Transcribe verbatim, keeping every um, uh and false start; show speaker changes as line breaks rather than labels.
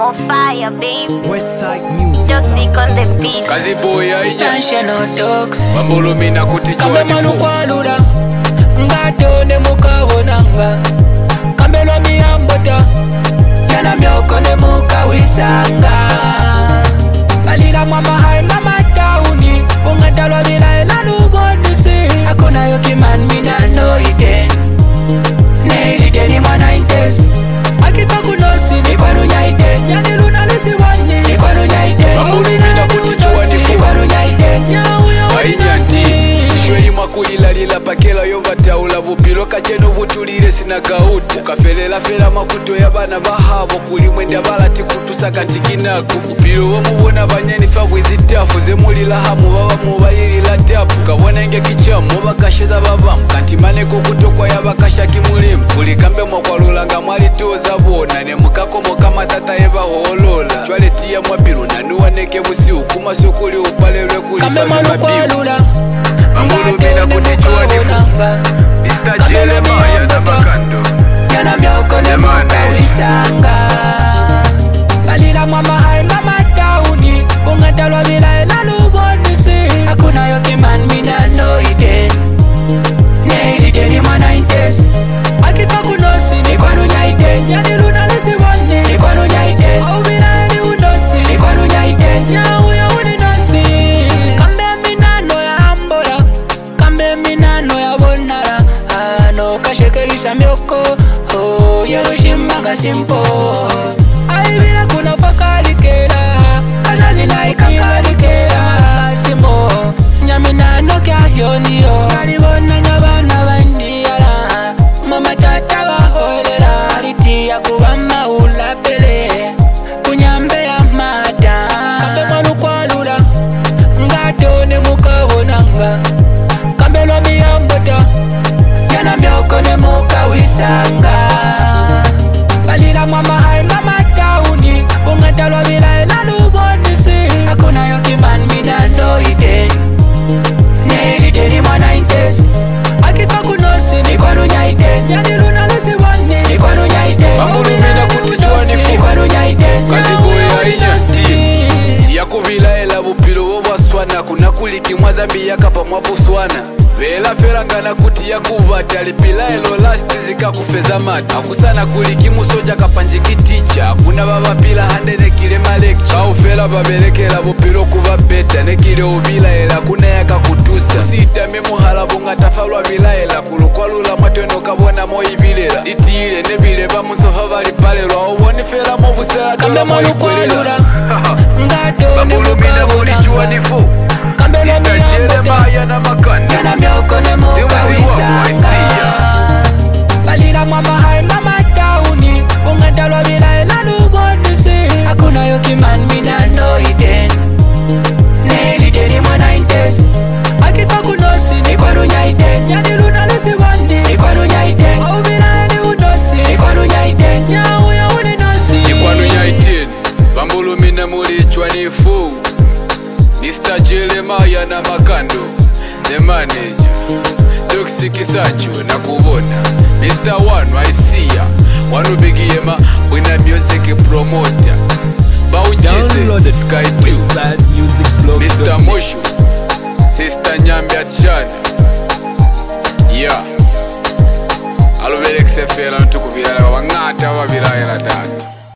on fire, baby.
Westside Music.
Toxic on the beat.
Kazi boy aija
National dogs
Bambolo mina kutichwa
Kambe
nifu
manukwalula Ngato ne mukabonanga Kambelo miyambota Yana myoko ne mukawisanga Kalila mwama hai mama tauni Ungatalwa bila ila lubonisi Hakuna yoki man mina no iten Neili deni mwana intes Akika kunosi ni kwanu nyaiten Yani luna lisi wani ni kwanu nyaiten
Bambolo mina kutichwa nifu Ainyanti Sishweli makulila lila pakela yovataula Vupilo kacheno vutulire sina gauta Ukafelela fela makuto ya bana bahavo Kuli mwenda balati kutusaka ntikinako Upilo wamubona banyeni fabwe zitafu Zemulila hamu baba mubayilila tapu Kabona inge kichamu bakasheza babamu Kantimaneko kutokwa ya bakasha kimulimu Kuli kambe mwakwalulanga mwali toza bona Ne mukako mokama tata eba hoolola Chwale tia mwapiru nanuwa neke busi Ukuma sokuli upalelwe kuli
Kambe manukwalula
Bambolo mina kutichwa nifu mister Jeremiah na Makando
Yana myoko ne mukawisanga Kalila mwama hai mama tauni Ungatalwa bila ila lubonisi Hakuna yoki man mina no iten Neili deni mwana intes Akika kunosi ni kwanu nyaiten Yani luna lisi wani ni kwanu nyaiten Au bila ili unosi ni kwanu nyaiten Nyau ya uninosi Kambe mina no ya ambola Kambe mina no ya bonara Ano kashekerisha myoko Oh yerushimanga simpo Aibira kuna fakalikera Azazi na ikakalikera Simo Nyamina no kya yoniyo Kalibona nyabana bandiyala Mama tata baholera Aliti ya kubama ulapele Kunyambe ya mata Kambe manukwalula Ngato ne mukabonanga Kambelo miyambota Yana myoko ne mukawisanga Kalila mwama hai mama tauni Ungatalwa bila ila lubonisi Hakuna yoki man mina no iten Neili deni mwana intes Akika kunosi ni kwanu nyaiten Yani luna lisi wani ni kwanu nyaiten
Bambolo mina kutichwa nifu
ni kwanu nyaiten
Kazi boy ainyanti Siya kuvila ela vupilo wabaswana Kuna kuliki mwazambi yaka pa mwabuswana Vela fela ngana kuti ya kuvata Lipila elo lasti zika kufeza mata Akusana kuliki musoja kapanjikiticha Kuna baba pila hande nekile malekcha Kau fela babelekela vupilo kuva beta Nekile uvila ela kuna yaka kutusa Usita memu halabo nga tafalwa vila ela Kulukwalula matweno kabona moi vilela Ditile nebile bamusofa vali palelwa Uwoni fela movusela dola moi kwelela Bambolo mina kulichwa nifu mister Jeremiah na Makando
Yana myoko ne mukawisanga Kalila mwama hai mama tauni Ungatalwa bila ila lubonisi Hakuna yoki man mina no iten Neili deni mwana intes Akika kunosi ni kwanu nyaiten Yani luna lisi wani ni kwanu nyaiten Au bila ili unosi ni kwanu nyaiten Nyau ya uninosi
Ni kwanu nyaiten Bambolo mina mulichwa nifu mister Jeremiah na Makando The manager Toxic Sacho na kubona mister Wanu Aisia Wanu Bigiyema Wina music promoter Baunjize Sky two mister Moshu Sister Nyambi Atshana Yeah Alubele X F L Ntuku Vilala Wangata wa Vilala Data